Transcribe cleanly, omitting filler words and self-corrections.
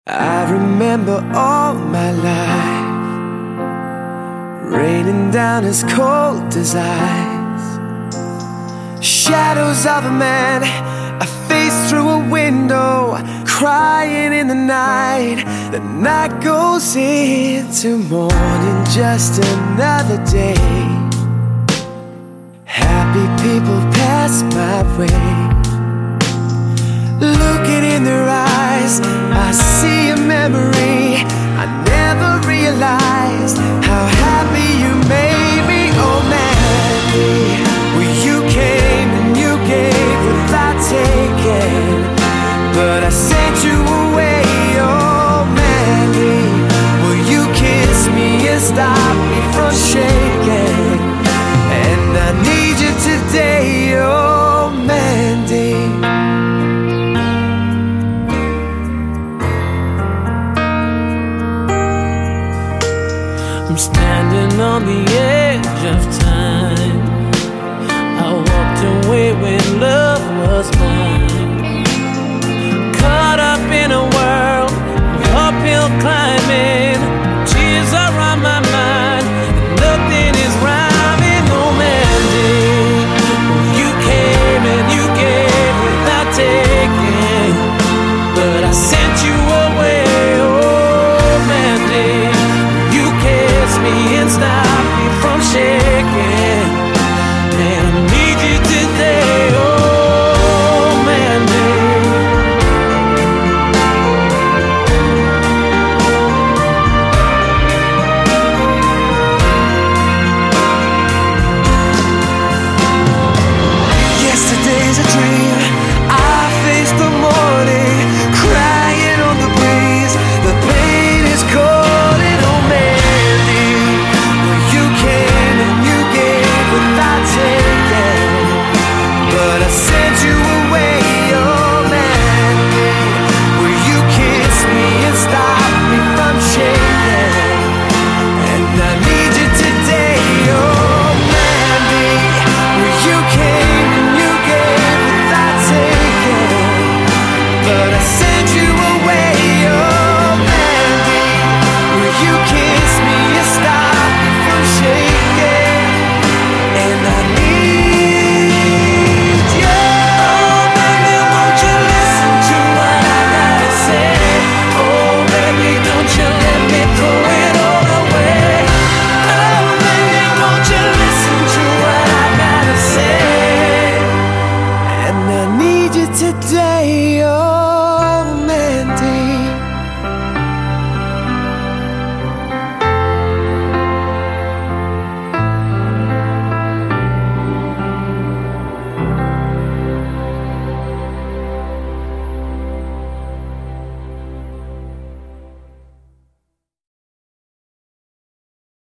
I remember all my life raining down as cold as ice. Shadows of a man, a face through a window, crying in the night. The night goes into morning, just another day. Happy people pass my way. Looking in their eyes, I see a memory. I never realized how happy you made me. Oh Mandy, well you came and you gave without taking, but I sent you away. Oh Mandy, well you kissed me and stopped me from shaking, and I need you today. Oh Mandy. I'm standing on the edge of time. I walked away when love was mine.